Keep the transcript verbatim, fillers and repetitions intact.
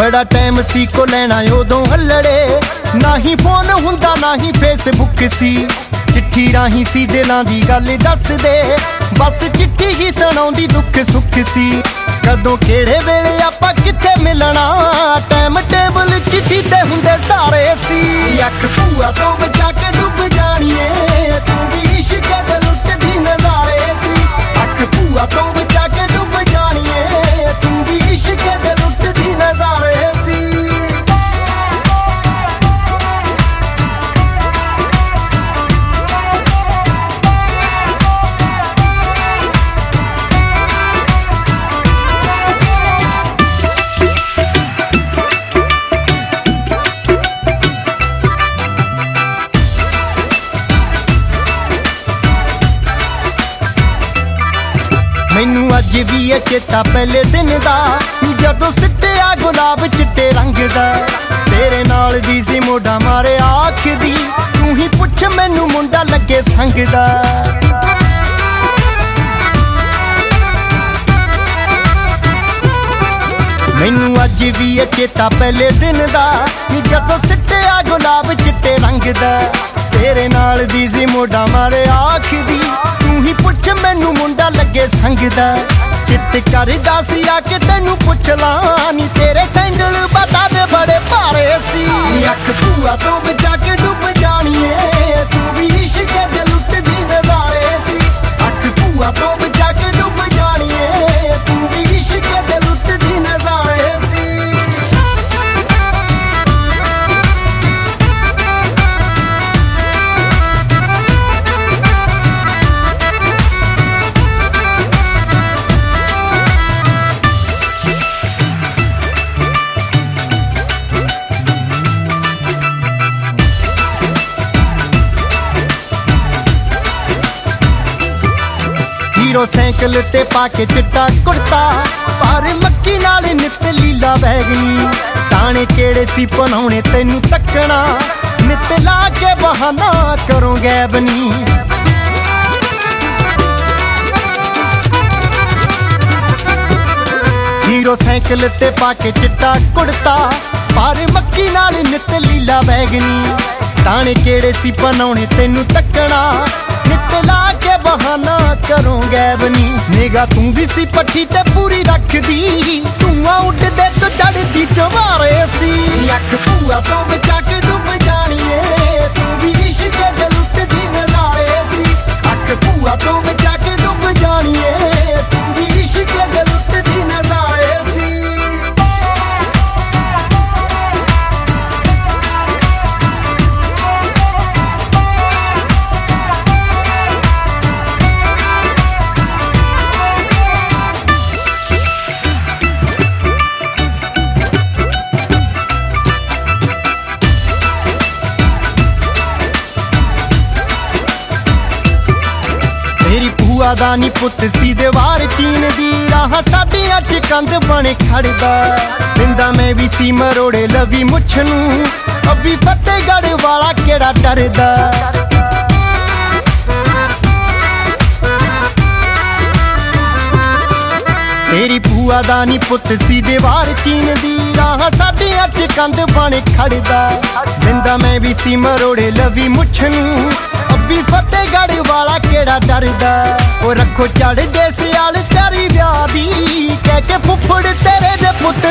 बड़ा टाइम सी को लेना उदों हल्लड़े, ना ही फोन हुंदा ना ही फेसबुक सी। चिट्ठी राही सी दिलां दी गल दस दे, बस चिट्ठी ही सुणाउंदी दुख सुख सी। कदों केड़े वेले आपां कित्थे मिलना, टाइम टेबल चिट्ठी ते हुंदे सारे सी। अख भूआ तो बचा के डुब जाणीए, तू भी इश्क दे लुटदी नज़ारे सी। अख भूआ तो बचा के डुब जाणीए, तू भी इश्क दे लुटदी नज़ारे सी। मैनू अज भी है चेता पहले दिन दा, जदों सिट्टिया गुलाब चिट्टे रंग दा। तेरे नाल दी सी मोढा मारे आखदी, तू ही पुछ मैनू मुंडा लगे संग दा। मैनू अज भी है चेता पहले दिन दा, जदों सिट्टिया गुलाब चिट्टे रंग दा। तेरे नाल दी सी मोढा मारे आखदी, तू ही पुछ मैनू मुंडा लगे संग दा। चित करदा सी आके तैनू पुछ लां, नी तेरे सैंडल बता दे बड़े भारे सी। अख भूआ तो बचा के डुब जाणीए, तू भी इश्क दे लुटदी नज़ारे सी। अख भूआ तो बचा के डुब जाणीए, तू भी इश्क दे लुटदी नज़ारे सी। हीरो साइकिल ते पाके चिट्टा कुर्ता, पर मक्की नाल नित लीला बैगनी। ताने केड़े सी पनाउणे तैनू तकना, नित ला के बहाना करो गैबनी। हीरो साइकिल ते पाके चिट्टा कुर्ता, पर मक्की नाल नित लीला बैगनी। ताने केड़े सी पनाउणे तैनू तकना, नित ला के बहाना करो गैबनी। निगा तू भी सी पट्टी ते पूरी रखदी, धुआं उड़दे तो चढ़दी चवारे सी। अख भूआ तो बचा के डुब जाणीए, तू भी इश्क दे लुटदी नज़ारे सी। अख भूआ तो बचा के डुब जाणीए, तू भी इश्क दे लुटदी नज़ारे सी। मेरी भूआ दा नी पुत सी दीवार चीन दी, राह साडियां च कंध बने खड़दा। दिंदा मैं भी सी मरोड़े लवी मुछ नू, अभी फतेहगढ़ वाला केड़ा डरदा। तेरी भूआ दा नी पुत सी दीवार चीन दी, राह साडियां च कंध बने खड़दा। दिंदा मैं भी सी मरोड़े लवी मुछ नू, अभी फतेहगढ़ वाला केड़ा डरदा। ओ रखो चढ़दे सियाल तेरी ब्याह दी, कह के फुफड़ तेरे दे पुत